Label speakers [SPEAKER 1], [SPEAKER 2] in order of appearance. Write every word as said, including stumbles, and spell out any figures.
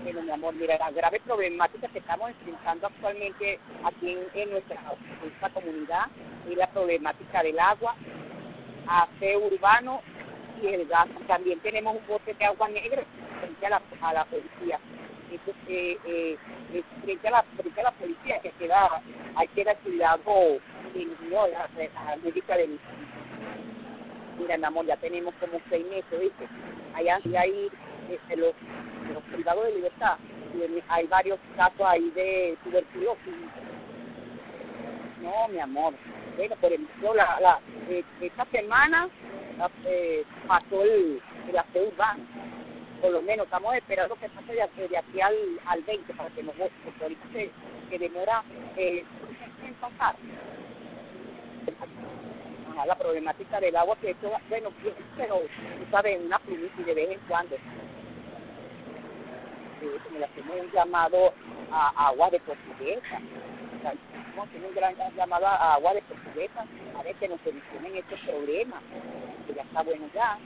[SPEAKER 1] Bueno, mi amor, mira, la grave problemática que estamos enfrentando actualmente aquí en, en nuestra, nuestra comunidad es la problemática del agua, aseo urbano y el gas. También tenemos un bote de agua negra frente a la, a la policía. Entonces, eh, eh, eh, frente, a la, frente a la policía que queda, hay que dar cuidado de no, la, la médica del... Mira, mi amor, ya tenemos como seis meses, ¿viste? Allá hay este, los, los privados de libertad, y hay varios casos ahí de tuberculosis. No, mi amor. Bueno, por ejemplo, la, la, eh, esta semana la, eh, pasó el, el aseo urbano. Por lo menos estamos esperando que pase de, de aquí al, al veinte para que nos vote, porque ahorita se, se demora eh, en pasar. Ajá, la problemática del agua, que esto, bueno, pero tú sabes, una plumita y de vez en cuando. Eh, me le hacemos un llamado a, a agua de portuguesa. O sea, vamos a hacer un gran llamado a agua de portuguesa a ver que nos solucionen estos problemas, que ya está bueno ya.